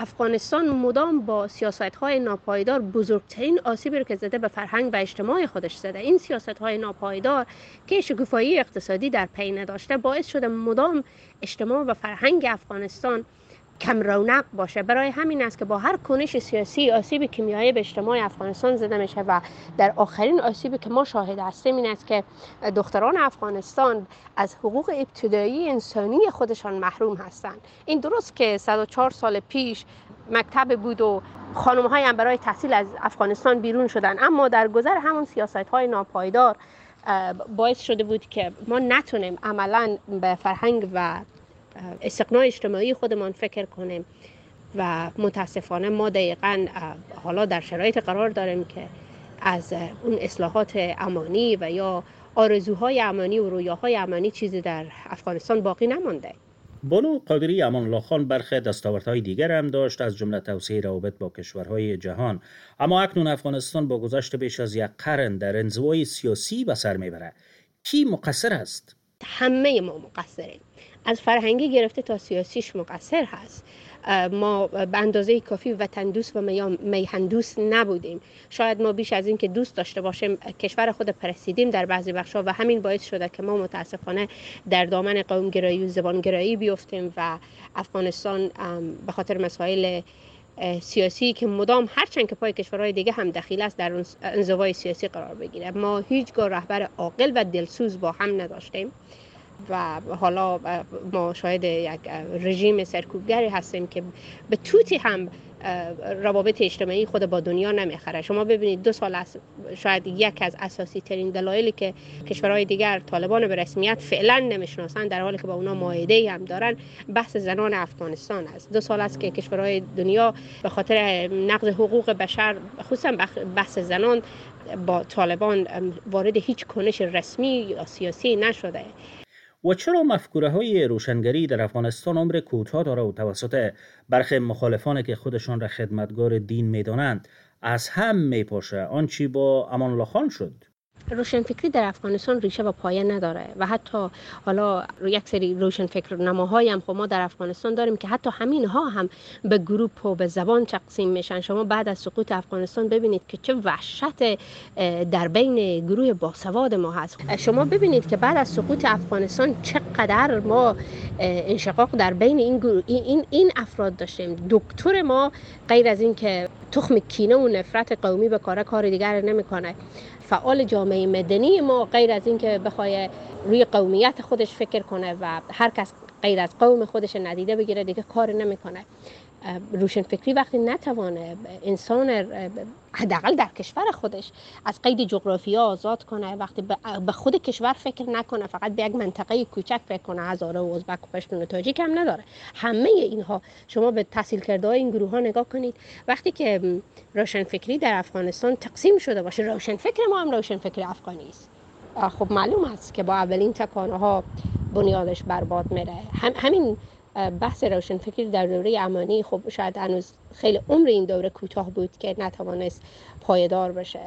افغانستان مدام با سیاست‌های ناپایدار بزرگترین آسیبی رو که زده به فرهنگ و اجتماع خودش زده. این سیاست‌های ناپایدار که شکوفایی اقتصادی در پی نداشته باعث شده مدام اجتماع و فرهنگ افغانستان کم رونق باشه. برای همین است که با هر کنش سیاسی آسیب کیمیایی به اجتماع افغانستان زده میشه و در آخرین آسیبی که ما شاهد هستیم این است که دختران افغانستان از حقوق ابتدایی انسانی خودشان محروم هستند. این درست که 104 سال پیش مکتب بود و خانم‌های هم برای تحصیل از افغانستان بیرون شدن، اما در گذر همون سیاست‌های ناپایدار باعث شده بود که ما نتونیم عملاً به فرهنگ و استقناع اجتماعی خودمان فکر کنیم و متاسفانه ما دقیقاً حالا در شرایط قرار داریم که از اون اصلاحات امانی و یا آرزوهای امانی و رویاهای امانی چیزی در افغانستان باقی نمانده. بانو قادری امان الله خان برخی دستاوردهای دیگر هم داشت، از جمله توسعه روابط با کشورهای جهان، اما اکنون افغانستان با گذشت بیش از یک قرن در انزوای سیاسی به سر میبره. کی مقصر است؟ همه ما مقصریم، از فرهنگی گرفته تا سیاسیش مقصر هست. ما به اندازه کافی وطن دوست و میهن دوست نبودیم. شاید ما بیش از این که دوست داشته باشیم کشور خود پرستیدیم در بعضی بخشا و همین باعث شده که ما متاسفانه در دامن قومگرایی و زبانگرایی بیفتیم و افغانستان به خاطر مسائل سیاسی که مدام هرچند که پای کشورهای دیگه هم دخیل است در انزوای سیاسی قرار بگیره. ما هیچگاه رهبر عاقل و دلسوز با هم نداشتیم و حالا ما شاهد یک رژیم سرکوبگری هستیم که به توتی هم روابط اجتماعی خود با دنیا نمیخره. شما ببینید 2 سال است، شاید یک از اساسی ترین دلایلی که کشورهای دیگر طالبان به رسمیت فعلا نمیشناسن در حالی که با اونا معاهده هم دارن، بحث زنان افغانستان است. 2 سال است که کشورهای دنیا به خاطر نقض حقوق بشر خصوصا بحث زنان با طالبان وارد هیچ کنش رسمی یا سیاسی نشده. و چرا مفکوره های روشنگری در افغانستان عمر کوتاه داره و توسط برخی مخالفانی که خودشان را خدمتگار دین میدانند از هم میپاشه؟ آنچه با امان الله خان شد. روشنفکری در افغانستان ریشه و پایه نداره و حتی حالا یک سری روشنفکر نماهایی هم ما در افغانستان داریم که حتی همین ها هم به گروپ و به زبان تقسیم میشن. شما بعد از سقوط افغانستان ببینید که چه وحشت در بین گروه باسواد ما هست. شما ببینید که بعد از سقوط افغانستان چقدر ما انشقاق در بین این افراد داشتیم. دکتر ما غیر از این که تخم کینه و نفرت قومی به کار دیگر نمیکنه. فعال جامعه مدنی ما غیر از این که بخواد روی قومیت خودش فکر کنه و هر کس غیر از قوم خودش ندیده بگیره دیگه کار نمیکنه. روشنفکری وقتی نتوانه انسان حداقل در کشور خودش از قید جغرافیا آزاد کنه، وقتی به خود کشور فکر نکنه، فقط به یک منطقه کوچک فکر کنه، هزاره و ازبک و پشتون و تاجیک هم نداره، همه اینها شما به تحصیل کرده های این گروه ها نگاه کنید. وقتی که روشنفکری در افغانستان تقسیم شده باشه، روشنفکر ما هم روشنفکر افغانی است، خب معلوم است که با اولین تکانه ها بنیادش برباد میره. همین بحث روشنفکری در دوره امانی خب شاید هنوز خیلی عمر این دوره کوتاه بود که نتوانست پایدار بشه.